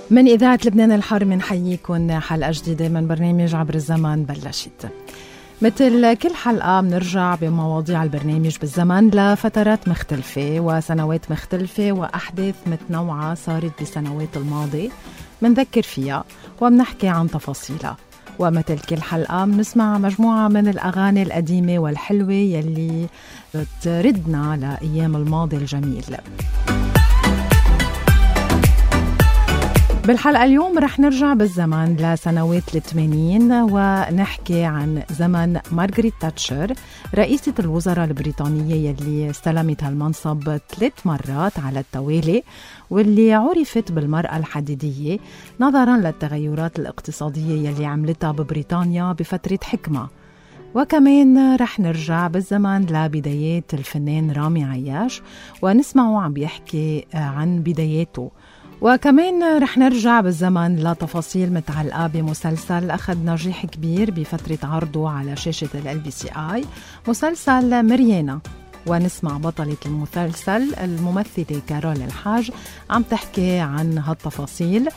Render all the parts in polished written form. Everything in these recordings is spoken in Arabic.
من إذاعة لبنان الحر منحييكم حلقة جديدة من برنامج عبر الزمن بلشت. مثل كل حلقة بنرجع بمواضيع البرنامج بالزمن لفترات مختلفة وسنوات مختلفة وأحداث متنوعة صارت بسنوات الماضي منذكر فيها وبنحكي عن تفاصيلها. ومثل كل حلقة بنسمع مجموعة من الأغاني القديمة والحلوة يلي بتردنا لأيام الماضي الجميل. بالحلقة اليوم رح نرجع بالزمن لسنوات ال80 ونحكي عن زمن مارغريت تاتشر رئيسة الوزراء البريطانية يلي استلمت هالمنصب 3 مرات على التوالي، واللي عرفت بالمرأة الحديدية نظراً للتغيرات الاقتصادية يلي عملتها ببريطانيا بفترة حكمها. وكمان رح نرجع بالزمن لبدايات الفنان رامي عياش ونسمعه عم بيحكي عن بداياته. وكمان رح نرجع بالزمن لتفاصيل متعلقة بمسلسل أخذ نجاح كبير بفترة عرضه على شاشة LBCI، مسلسل مريانا، ونسمع بطلة المسلسل الممثلة كارول الحاج عم تحكي عن هالتفاصيل.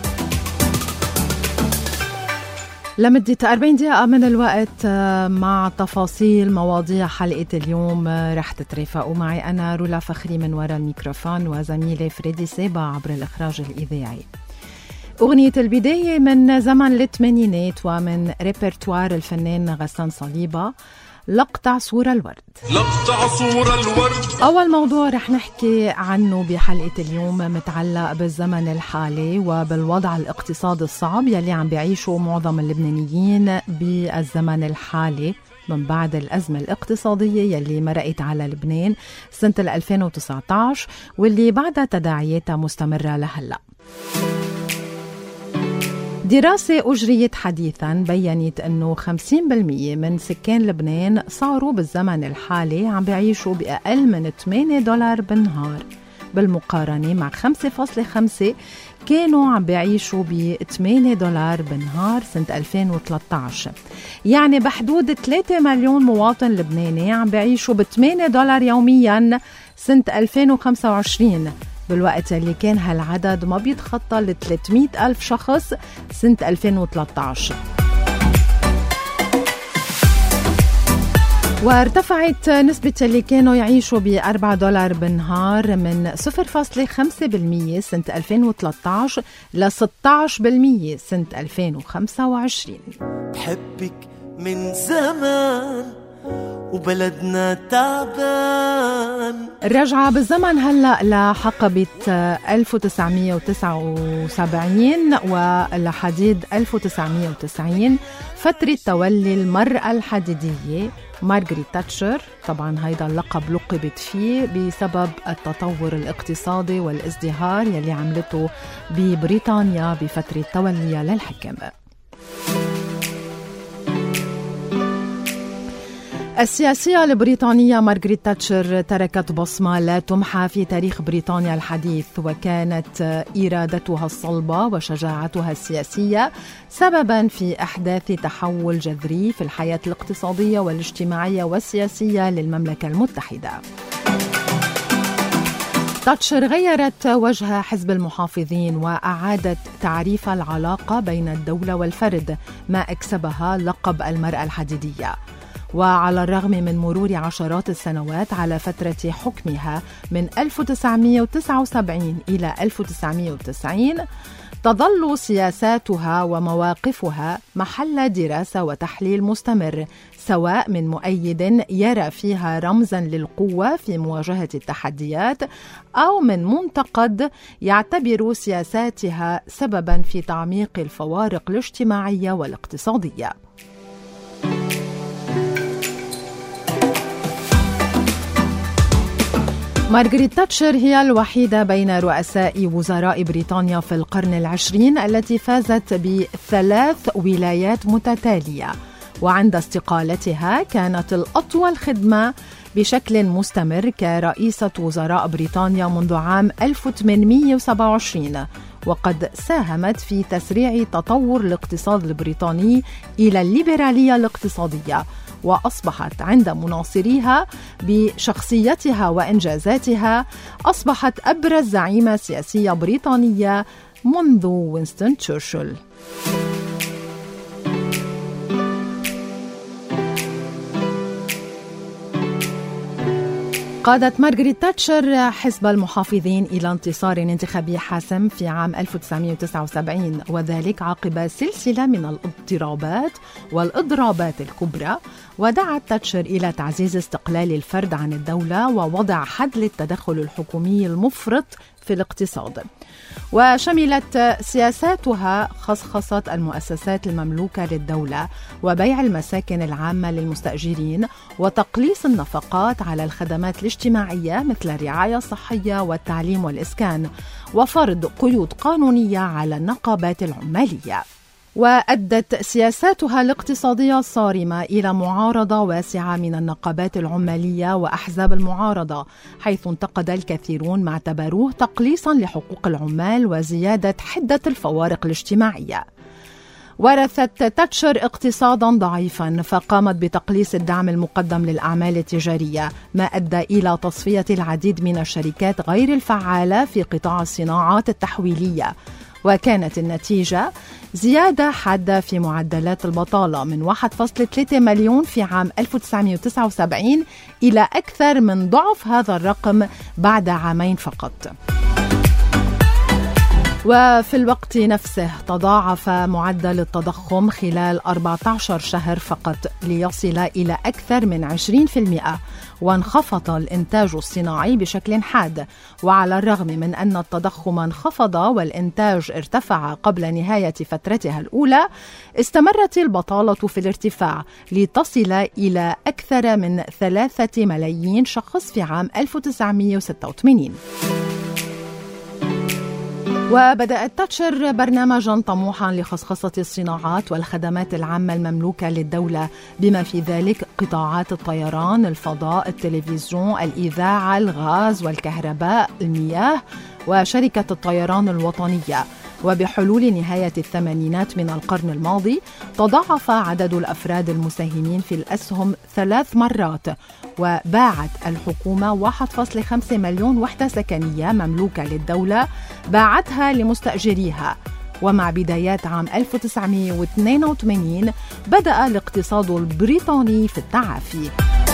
لمدة 40 دقيقة من الوقت مع تفاصيل مواضيع حلقة اليوم رح تترافقوا معي أنا رولا فخري من وراء الميكروفون وزميلي فريدي سيبا عبر الإخراج الإذاعي. أغنية البداية من زمن الثمانينات ومن ريبرتوار الفنان غسان صليبة، لقطع صورة الورد. لقطع صورة الورد. أول موضوع رح نحكي عنه بحلقة اليوم متعلق بالزمن الحالي وبالوضع الاقتصادي الصعب يلي عم بيعيشوا معظم اللبنانيين بالزمن الحالي من بعد الأزمة الاقتصادية يلي مرقت على لبنان سنة 2019 واللي بعدها تداعياتها مستمرة لهلأ. دراسة أجريت حديثاً بيّنت أنه 50% من سكان لبنان صاروا بالزمن الحالي عم بيعيشوا بأقل من $8 بالنهار، بالمقارنة مع 5.5 كانوا عم بيعيشوا $8 بالنهار سنة 2013. يعني بحدود 3 مليون مواطن لبناني عم بيعيشوا $8 يومياً سنة 2025، بالوقت اللي كان هالعدد ما بيتخطى ل 300,000 شخص سنة 2013. وارتفعت نسبة اللي كانوا يعيشوا $4 بالنهار من 0.5% سنة 2013 ل 16% سنة 2025. بحبك من زمان وبلدنا تعبان. الرجعة بالزمن هلأ لحقبة 1979 ولحديد 1990، فترة تولي المرأة الحديدية مارغريت تاتشر. طبعا هيدا اللقب لقبت فيه بسبب التطور الاقتصادي والازدهار يلي عملته ببريطانيا بفترة توليها للحكم. السياسية البريطانية مارغريت تاتشر تركت بصمة لا تمحى في تاريخ بريطانيا الحديث، وكانت إرادتها الصلبة وشجاعتها السياسية سبباً في إحداث تحول جذري في الحياة الاقتصادية والاجتماعية والسياسية للمملكة المتحدة. تاتشر غيرت وجه حزب المحافظين وأعادت تعريف العلاقة بين الدولة والفرد، ما أكسبها لقب المرأة الحديدية. وعلى الرغم من مرور عشرات السنوات على فترة حكمها من 1979 إلى 1990، تظل سياساتها ومواقفها محل دراسة وتحليل مستمر، سواء من مؤيد يرى فيها رمزاً للقوة في مواجهة التحديات، أو من منتقد يعتبر سياساتها سبباً في تعميق الفوارق الاجتماعية والاقتصادية. مارغريت تاتشر هي الوحيدة بين رؤساء وزراء بريطانيا في القرن العشرين التي فازت ب3 ولايات متتالية، وعند استقالتها كانت الأطول خدمة بشكل مستمر كرئيسة وزراء بريطانيا منذ عام 1827، وقد ساهمت في تسريع تطور الاقتصاد البريطاني إلى الليبرالية الاقتصادية، وأصبحت عند مناصريها بشخصيتها وإنجازاتها أصبحت أبرز زعيمة سياسية بريطانية منذ وينستون تشرشل. قادت مارغريت تاتشر حزب المحافظين إلى انتصار انتخابي حاسم في عام 1979، وذلك عقب سلسلة من الاضطرابات والإضرابات الكبرى. ودعت تاتشر إلى تعزيز استقلال الفرد عن الدولة ووضع حد للتدخل الحكومي المفرط في الاقتصاد. وشملت سياساتها خصخصة المؤسسات المملوكة للدولة وبيع المساكن العامة للمستأجرين وتقليص النفقات على الخدمات الاجتماعية مثل الرعاية الصحية والتعليم والإسكان، وفرض قيود قانونية على النقابات العمالية. وأدت سياساتها الاقتصادية الصارمة إلى معارضة واسعة من النقابات العمالية وأحزاب المعارضة، حيث انتقد الكثيرون ما اعتبروه تقليصاً لحقوق العمال وزيادة حدة الفوارق الاجتماعية. ورثت تاتشر اقتصاداً ضعيفاً، فقامت بتقليص الدعم المقدم للأعمال التجارية، ما أدى إلى تصفية العديد من الشركات غير الفعالة في قطاع الصناعات التحويلية. وكانت النتيجة زيادة حادة في معدلات البطالة من 1.3 مليون في عام 1979 إلى أكثر من ضعف هذا الرقم بعد عامين فقط. وفي الوقت نفسه تضاعف معدل التضخم خلال 14 شهر فقط ليصل إلى أكثر من 20%، وانخفض الإنتاج الصناعي بشكل حاد. وعلى الرغم من أن التضخم انخفض والإنتاج ارتفع قبل نهاية فترتها الأولى، استمرت البطالة في الارتفاع لتصل إلى أكثر من 3 ملايين شخص في عام 1986. وبدأت تاتشر برنامجاً طموحاً لخصخصة الصناعات والخدمات العامة المملوكة للدولة، بما في ذلك قطاعات الطيران، الفضاء، التلفزيون، الإذاعة، الغاز والكهرباء، المياه، وشركة الطيران الوطنية. وبحلول نهاية الثمانينات من القرن الماضي تضاعف عدد الأفراد المساهمين في الأسهم 3 مرات، وباعت الحكومة 1.5 مليون وحدة سكنية مملوكة للدولة باعتها لمستأجريها. ومع بدايات عام 1982 بدأ الاقتصاد البريطاني في التعافي،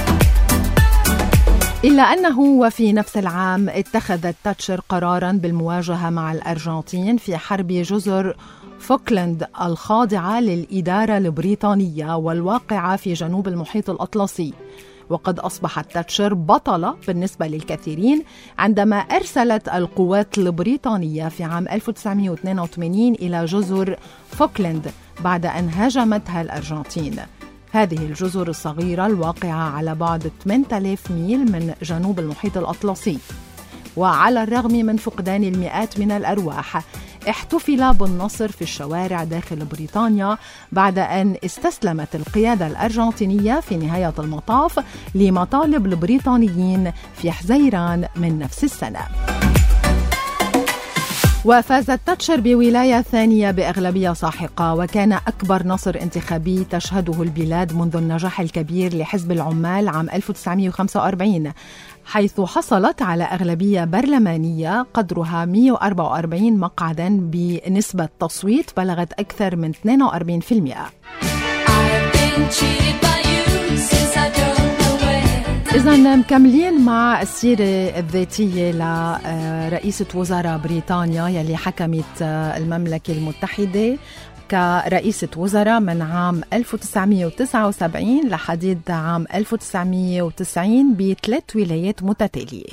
إلا أنه وفي نفس العام اتخذت تاتشر قراراً بالمواجهة مع الأرجنتين في حرب جزر فوكلاند الخاضعة للإدارة البريطانية والواقعة في جنوب المحيط الأطلسي. وقد أصبحت تاتشر بطلة بالنسبة للكثيرين عندما أرسلت القوات البريطانية في عام 1982 إلى جزر فوكلاند بعد أن هاجمتها الأرجنتين. هذه الجزر الصغيرة الواقعة على بعد 8000 ميل من جنوب المحيط الأطلسي. وعلى الرغم من فقدان المئات من الأرواح، احتفل بالنصر في الشوارع داخل بريطانيا بعد أن استسلمت القيادة الأرجنتينية في نهاية المطاف لمطالب البريطانيين في حزيران من نفس السنة. وفازت تاتشر بولاية ثانية بأغلبية ساحقة، وكان أكبر نصر انتخابي تشهده البلاد منذ النجاح الكبير لحزب العمال عام 1945، حيث حصلت على أغلبية برلمانية قدرها 144 مقعداً بنسبة تصويت بلغت أكثر من 42%. إذن مكملين مع السيرة الذاتية لرئيسة وزراء بريطانيا يلي حكمت المملكة المتحدة كرئيسة وزراء من عام 1979 لحديد عام 1990 ب3 ولايات متتالية.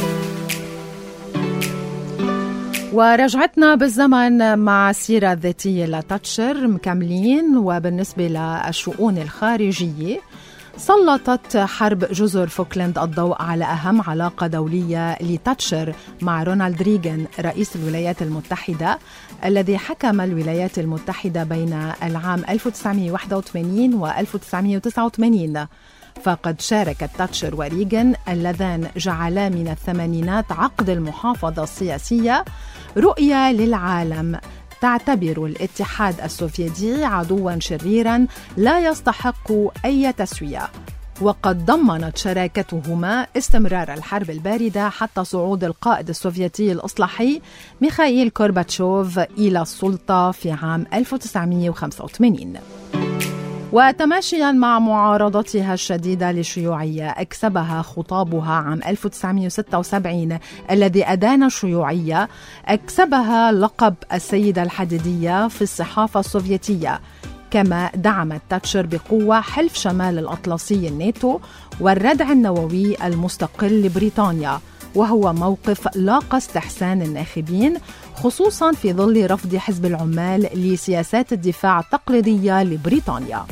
ورجعتنا بالزمن مع السيرة الذاتية لتاتشر مكملين. وبالنسبة للشؤون الخارجية، سلطت حرب جزر فوكلاند الضوء على أهم علاقة دولية لتاتشر مع رونالد ريغان رئيس الولايات المتحدة، الذي حكم الولايات المتحدة بين العام 1981 و 1989. فقد شاركت تاتشر وريغان اللذان جعلا من الثمانينات عقد المحافظة السياسية رؤية للعالم تعتبر الاتحاد السوفيتي عدواً شريراً لا يستحق أي تسوية. وقد ضمنت شراكتهما استمرار الحرب الباردة حتى صعود القائد السوفيتي الإصلاحي ميخائيل غورباتشوف إلى السلطة في عام 1985. وتماشياً مع معارضتها الشديدة للشيوعية، أكسبها خطابها عام 1976 الذي أدان الشيوعية، أكسبها لقب السيدة الحديدية في الصحافة السوفيتية. كما دعمت تاتشر بقوة حلف شمال الأطلسي الناتو والردع النووي المستقل لبريطانيا، وهو موقف لاقى استحسان الناخبين، خصوصاً في ظل رفض حزب العمال لسياسات الدفاع التقليدية لبريطانيا.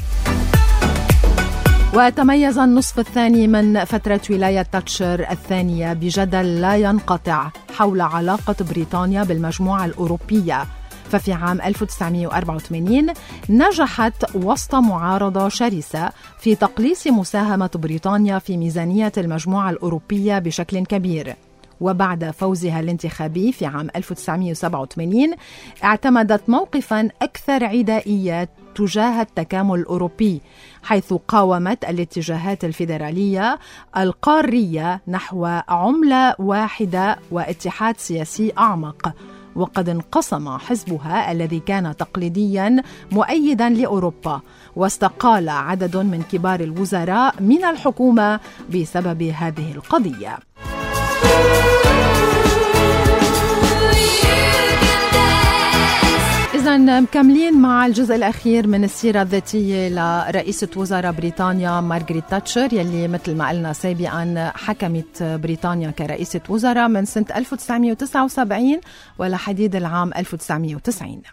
وتميز النصف الثاني من فترة ولاية تاتشر الثانية بجدل لا ينقطع حول علاقة بريطانيا بالمجموعة الأوروبية، ففي عام 1984 نجحت وسط معارضة شرسة في تقليص مساهمة بريطانيا في ميزانية المجموعة الأوروبية بشكل كبير. وبعد فوزها الانتخابي في عام 1987 اعتمدت موقفاً أكثر عدائية تجاه التكامل الأوروبي، حيث قاومت الاتجاهات الفيدرالية القارية نحو عملة واحدة واتحاد سياسي أعمق. وقد انقسم حزبها الذي كان تقليدياً مؤيداً لأوروبا، واستقال عدد من كبار الوزراء من الحكومة بسبب هذه القضية. إذن مكملين مع الجزء الأخير من السيرة الذاتية لرئيسة وزراء بريطانيا مارغريت تاتشر، يلي مثل ما قلنا سابقا حكمت بريطانيا كرئيسة وزراء من سنة 1979 ولحديد العام 1990.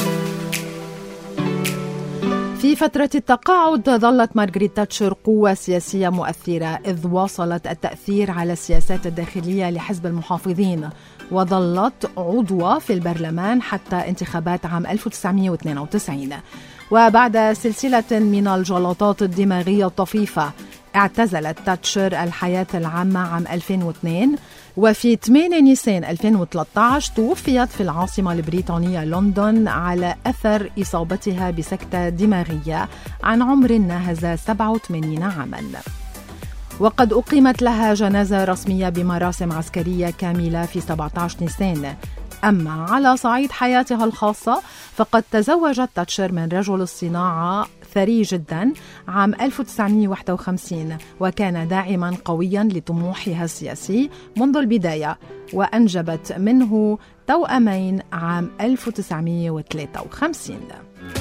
في فترة التقاعد ظلت مارغريت تاتشر قوة سياسية مؤثرة، إذ واصلت التأثير على السياسات الداخلية لحزب المحافظين، وظلت عضوة في البرلمان حتى انتخابات عام 1992. وبعد سلسلة من الجلطات الدماغية الطفيفة اعتزلت تاتشر الحياة العامة عام 2002، وفي 8 نيسان 2013 توفيت في العاصمة البريطانية لندن على أثر إصابتها بسكتة دماغية عن عمر ناهز 87 عاماً. وقد أقيمت لها جنازة رسمية بمراسم عسكرية كاملة في 17 نيسان. أما على صعيد حياتها الخاصة فقد تزوجت تاتشر من رجل الصناعة ثري جدا عام 1951، وكان داعما قويا لطموحها السياسي منذ البداية، وأنجبت منه توأمين عام 1953.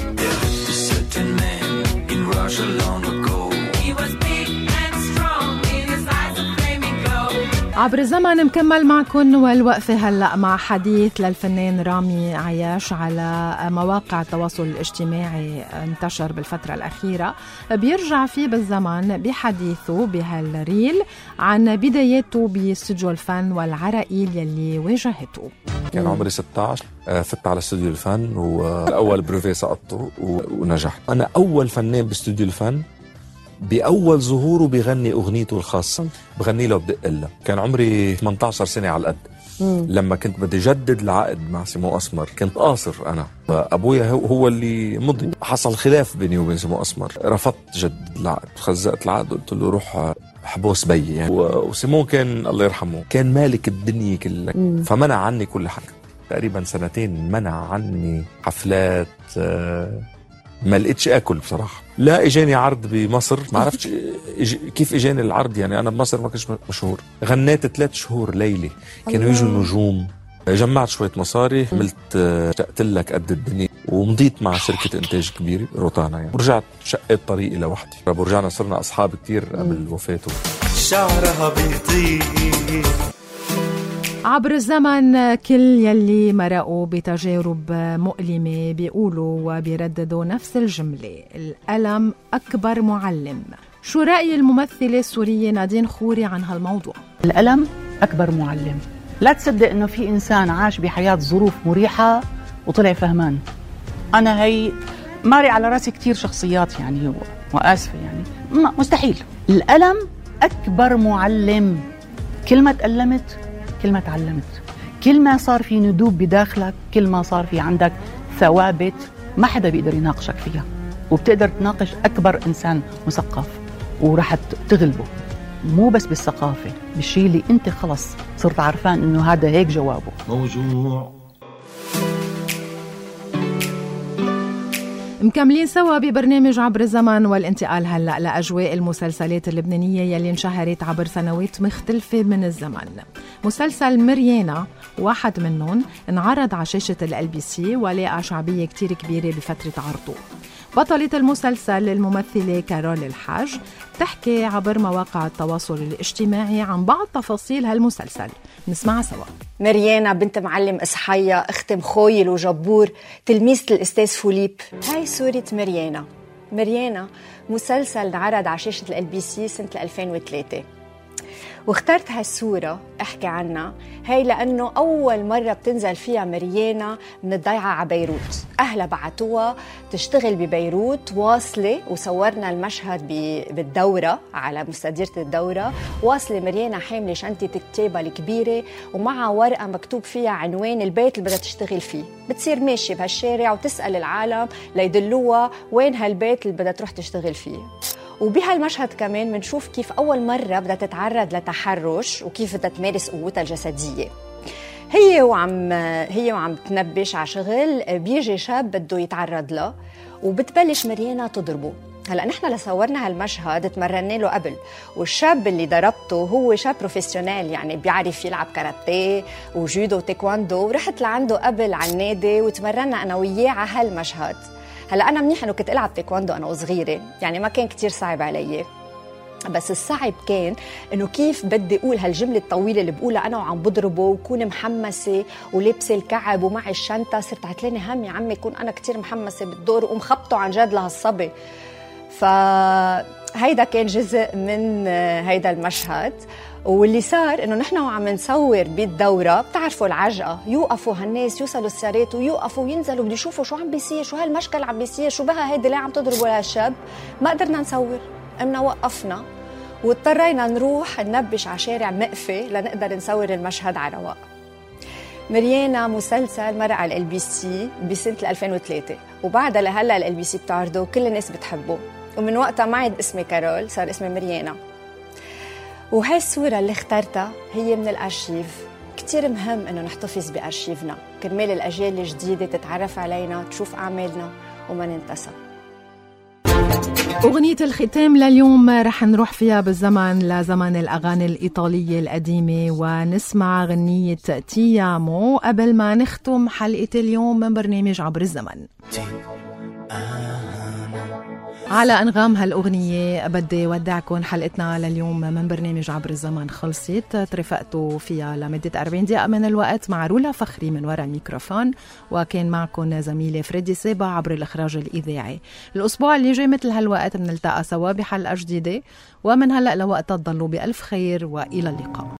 عبر الزمن مكمل معكم، والوقفة هلأ مع حديث للفنان رامي عياش على مواقع التواصل الاجتماعي انتشر بالفترة الأخيرة، بيرجع فيه بالزمن بحديثه بهالريل عن بداياته باستوديو الفن والعراقيل يلي واجهته. كان عمري 16 فت على استوديو الفن، والأول بروفي سقطته ونجحت. أنا أول فنان باستوديو الفن بأول ظهوره بيغني أغنيته الخاصة، بغني له بدق له. كان عمري 18 سنة على القد. لما كنت بدي جدد العقد مع سمو أسمر كنت قاصر أنا، أبويا هو اللي مضي. حصل خلاف بيني وبين سمو أسمر، رفضت جدد العقد، خزقت العقد قلت له روح حبوس بي يعني. وسمو كان الله يرحمه كان مالك الدنيا كلها، فمنع عني كل حاجة. تقريبا 2 منع عني حفلات، ما لقيتش اكل بصراحه. لا اجاني عرض بمصر، ما عرفتش كيف اجاني العرض، يعني انا بمصر ما كنتش مشهور. غنيت 3 شهور ليله، كانوا يجوا النجوم. جمعت شويه مصاري، عملت شقت لك قد الدنيا، ومضيت مع شركه انتاج كبيره روتانا يعني. ورجعت شقيت طريقي لوحدي، ورجعنا صرنا اصحاب كتير قبل وفاته. شعرها بيطير. عبر الزمن كل يلي مرقوا بتجارب مؤلمة بيقولوا وبيرددوا نفس الجملة: الألم أكبر معلم. شو رأي الممثلة السورية نادين خوري عن هالموضوع؟ الألم أكبر معلم. لا تصدق إنه في إنسان عاش بحياة ظروف مريحة وطلع فهمان. أنا هي ماري على راسي كتير شخصيات يعني، وآسفة يعني مستحيل. الألم أكبر معلم. كل ما تألمت كل ما تعلمت، كل ما صار في ندوب بداخلك، كل ما صار في عندك ثوابت ما حدا بيقدر يناقشك فيها، وبتقدر تناقش أكبر إنسان مثقف. ورح تغلبه، مو بس بالثقافة، بالشيء اللي انت خلص صرت عارفان انه هذا هيك جوابه. موجوع مكملين سوا ببرنامج عبر الزمن، والانتقال هلأ لأجواء المسلسلات اللبنانية يلي انشهرت عبر سنوات مختلفة من الزمن. مسلسل مريانا واحد منهم انعرض على شاشة LBC ولقى شعبية كتير كبيرة بفترة عرضه. بطلة المسلسل الممثلة كارول الحاج تحكي عبر مواقع التواصل الاجتماعي عن بعض تفاصيل هالمسلسل، نسمعها سوا. مريانا بنت معلم إصحية، أخت مخويل وجبور، تلميذة الأستاذ فوليب. هاي صورة مريانا. مريانا مسلسل عرض على شاشة LBC سنة 2003، واخترت هالصورة أحكي عنها هاي لأنه أول مرة بتنزل فيها مريانا من الضيعة على بيروت. أهلها بعتوها تشتغل ببيروت واصلة، وصورنا المشهد بالدورة على مستديرة الدورة. واصلة مريانا حاملة شنطة الكتابة الكبيرة ومعها ورقة مكتوب فيها عنوان البيت اللي بدها تشتغل فيه. بتصير ماشية بهالشارع وتسأل العالم ليدلوها وين هالبيت اللي بدها تروح تشتغل فيه. وبهالمشهد كمان بنشوف كيف أول مرة بدها تتعرض لتحرش وكيف بدها تمارس قوتها الجسدية. هي وعم تنبش على شغل، بيجي شاب بده يتعرض له وبتبلش مريانا تضربه. هلا نحن لصورنا هالمشهد تمرنا له قبل، والشاب اللي ضربته هو شاب بروفيسيونيل، يعني بيعرف يلعب كاراتيه وجودو وتايكواندو، ورحت لعنده قبل على النادي وتمرنا أنا وياه على هالمشهد. هلا أنا منيح إنه كنت ألعب تايكواندو أنا وصغيرة، يعني ما كان كتير صعب علي، بس الصعب كان إنه كيف بدي أقول هالجملة الطويلة اللي بقولها أنا وعم بضربه وكون محمسة ولابسة الكعب ومعي الشنطة. صرت عتلاني هم يا عمي كون أنا كتير محمسة بالدور ومخبطه عن جد لهالصبي. فهيدا كان جزء من هيدا المشهد. واللي صار إنه نحن وعم نصور بالدورة بتعرفوا العجقة، يوقفوا هالناس يوصلوا السيارات ويوقفوا وينزلوا بده يشوفوا شو عم بيصير، شو هالمشكل عم بيصير، شو بها هيدي ليه عم تضربوا لهالشاب. ما قدرنا نصور، قمنا وقفنا واضطرينا نروح ننبش على شارع مقفي لنقدر نصور المشهد على رواق. مريانا مسلسل مر على LBC بسنة 2003، وبعدها لهلا LBC بتعرضه وكل الناس بتحبه، ومن وقتها ما عاد اسمي كارول، صار اسمي مريانا. وهي الصورة اللي اخترتها هي من الأرشيف. كتير مهم إنه نحتفظ بأرشيفنا كرمال الأجيال الجديدة تتعرف علينا، تشوف أعمالنا وما ننتسى. أغنية الختام لليوم رح نروح فيها بالزمن لزمن الأغاني الإيطالية القديمة، ونسمع غنية تيامو قبل ما نختم حلقة اليوم من برنامج عبر الزمن. على أنغام هالأغنية بدي ودعكم. حلقتنا لليوم من برنامج عبر الزمن خلصت، ترفقتوا فيها لمدة 40 دقيقة من الوقت مع رولا فخري من وراء الميكروفون، وكان معكم زميلي فريدي سيبا عبر الإخراج الإذاعي. الأسبوع اللي جاي مثل هالوقت بنلتقى سوا بحلقة جديدة، ومن هلأ لوقتها تضلوا بألف خير وإلى اللقاء.